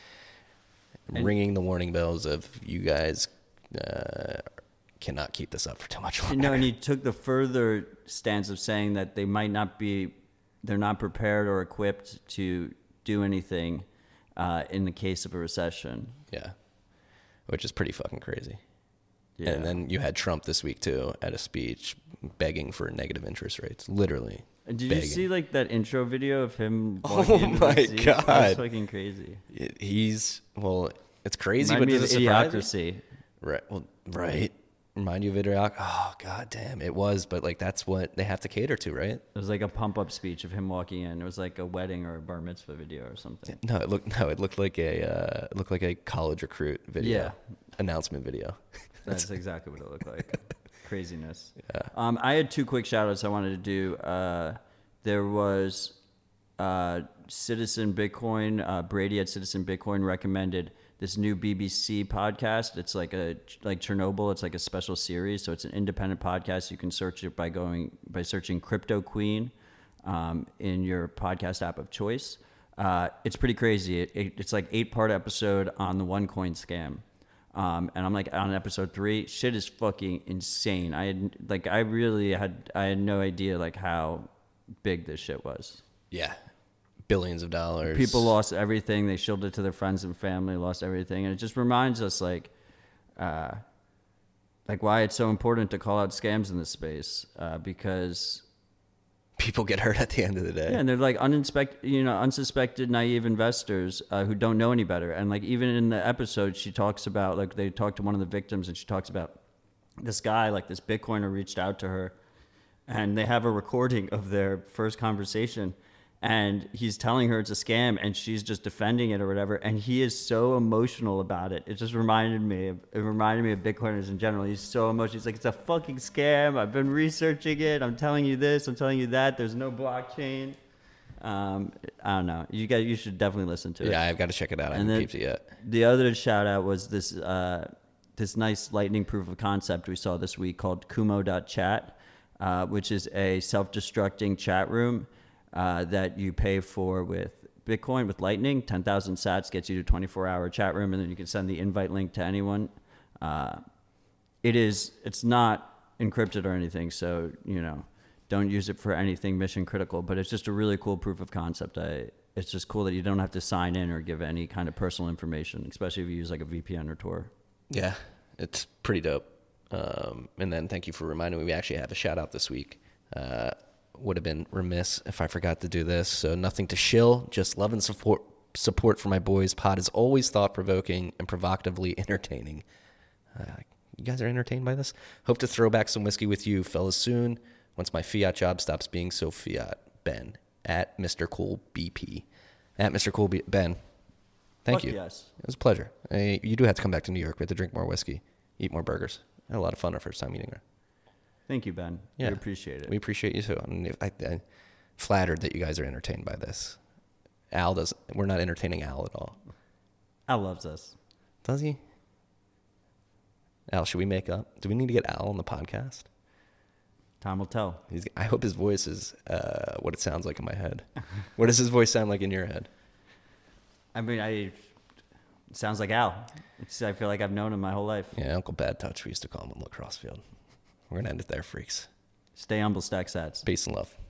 Speaker 2: And-
Speaker 1: ringing the warning bells of you guys uh, cannot keep this up for too much longer.
Speaker 2: No, and he took the further stance of saying that they might not be, they're not prepared or equipped to do anything uh, in the case of a recession.
Speaker 1: Yeah, which is pretty fucking crazy.
Speaker 2: Yeah.
Speaker 1: And then you had Trump this week too at a speech begging for negative interest rates, literally.
Speaker 2: And Did
Speaker 1: begging.
Speaker 2: you see like that intro video of him?
Speaker 1: Oh
Speaker 2: walking into the
Speaker 1: my
Speaker 2: seat? That's
Speaker 1: God.
Speaker 2: fucking crazy.
Speaker 1: It- He's well, it's crazy,
Speaker 2: Remind
Speaker 1: but
Speaker 2: me
Speaker 1: does
Speaker 2: of
Speaker 1: it surprise you?
Speaker 2: Idiocracy.
Speaker 1: Right. Well, right. Remind you of Idiocracy? Oh, god damn. It was, but like that's what they have to cater to, right?
Speaker 2: It was like a pump up speech of him walking in. It was like a wedding or a bar mitzvah video or something.
Speaker 1: No, it looked no, it looked like a uh, it looked like a college recruit video.
Speaker 2: Yeah.
Speaker 1: Announcement video.
Speaker 2: That's exactly what it looked like. Craziness.
Speaker 1: Yeah.
Speaker 2: Um, I had two quick shout outs I wanted to do. Uh, there was uh, Citizen Bitcoin. Uh, Brady at Citizen Bitcoin recommended this new B B C podcast. It's like a like Chernobyl. It's like a special series. So it's an independent podcast. You can search it by going by searching Crypto Queen um, in your podcast app of choice. Uh, it's pretty crazy. It, it, it's like eight part episode on the OneCoin scam. Um, and I'm like on episode three, shit is fucking insane. I had like, I really had, I had no idea like how big this shit was.
Speaker 1: Yeah. Billions of dollars.
Speaker 2: People lost everything. They shielded it to their friends and family, lost everything. And it just reminds us like, uh, like why it's so important to call out scams in this space, uh, because
Speaker 1: People get hurt at the end of the day.
Speaker 2: yeah, and they're like uninspect, you know, unsuspected, naive investors uh, who don't know any better. And like even in the episode, she talks about like they talked to one of the victims, and she talks about this guy, like this Bitcoiner, reached out to her, and they have a recording of their first conversation, and he's telling her it's a scam, and she's just defending it or whatever, and he is so emotional about it. It just reminded me of, it reminded me of Bitcoiners in general. He's so emotional. He's like, it's a fucking scam. I've been researching it. I'm telling you this. I'm telling you that. There's no blockchain. Um, I don't know. You guys, you should definitely listen to it.
Speaker 1: Yeah, I've got to check it out. I
Speaker 2: And
Speaker 1: haven't
Speaker 2: then
Speaker 1: peeped it yet.
Speaker 2: the other shout out was this uh, this nice Lightning proof of concept we saw this week called Kumo dot chat, uh, which is a self-destructing chat room uh, that you pay for with Bitcoin with Lightning. ten thousand sats gets you to a twenty-four hour chat room, and then you can send the invite link to anyone. Uh, it is it's not encrypted or anything, so you know don't use it for anything mission critical. But it's just a really cool proof of concept. I it's just cool that you don't have to sign in or give any kind of personal information, especially if you use like a V P N or Tor.
Speaker 1: Yeah, it's pretty dope. Um, and then thank you for reminding me. We actually have a shout out this week. Uh, would have been remiss if I forgot to do this. So nothing to shill, just love and support support for my boys. Pod is always thought provoking and provocatively entertaining. Uh, you guys are entertained by this? Hope to throw back some whiskey with you fellas soon once my fiat job stops being so fiat. Ben at Mister Cool B P at Mister Cool B- Ben. Thank
Speaker 2: Fuck
Speaker 1: you.
Speaker 2: yes.
Speaker 1: It was a pleasure. Uh, you do have to come back to New York. We have to drink more whiskey, eat more burgers. I had a lot of fun our first time meeting her.
Speaker 2: Thank you, Ben.
Speaker 1: Yeah.
Speaker 2: We appreciate it.
Speaker 1: We appreciate you too. And if- I, I'm flattered that you guys are entertained by this. Al does. We're not entertaining Al at all.
Speaker 2: Al loves us.
Speaker 1: Does he? Al, should we make up? Do we need to get Al on the podcast?
Speaker 2: Time will tell.
Speaker 1: He's, I hope his voice is uh, what it sounds like in my head. What does his voice sound like in your head?
Speaker 2: I mean, I it sounds like Al. It's, I feel like I've known him my whole life.
Speaker 1: Yeah, Uncle Bad Touch. We used to call him on lacrosse field. We're gonna end it there, freaks.
Speaker 2: Stay humble, stack sats.
Speaker 1: Peace and love.